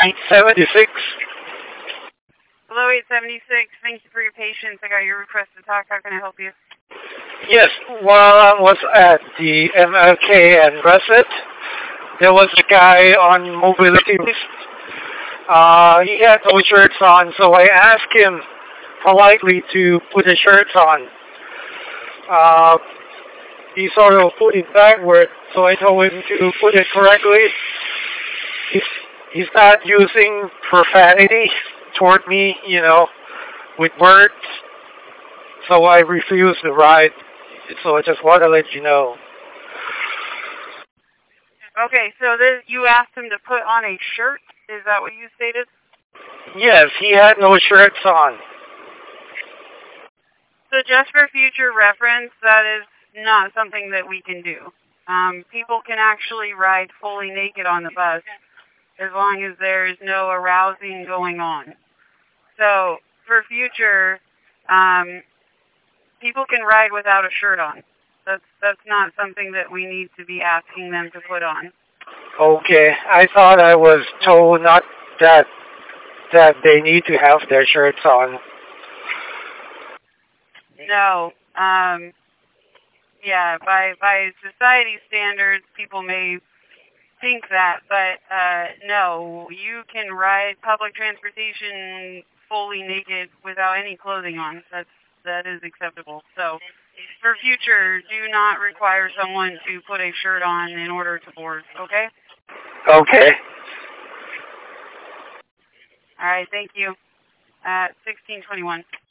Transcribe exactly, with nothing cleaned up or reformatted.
eight seventy-six. Hello, eight seventy-six. Thank you for your patience. I got your request to talk. How can I help you? Yes, while I was at the M L K and Russet, there was a guy on mobility list. Uh, he had no shirts on, so I asked him politely to put his shirts on. Uh, he sort of put it backward, so I told him to put it correctly. He's, he's not using profanity toward me, you know, with words, so I refused the ride. So I just want to let you know. Okay, so this, you asked him to put on a shirt? Is that what you stated? Yes, he had no shirts on. So just for future reference, that is not something that we can do. Um, people can actually ride fully naked on the bus as long as there is no arousing going on. So for future, um, people can ride without a shirt on. That's that's not something that we need to be asking them to put on. Okay, I thought I was told not that that they need to have their shirts on. No, um, yeah, by by society standards, people may think that, but uh, no, you can ride public transportation fully naked without any clothing on. That's that is acceptable. So, for future, do not require someone to put a shirt on in order to board. Okay? Okay. All right. Thank you. At sixteen twenty-one.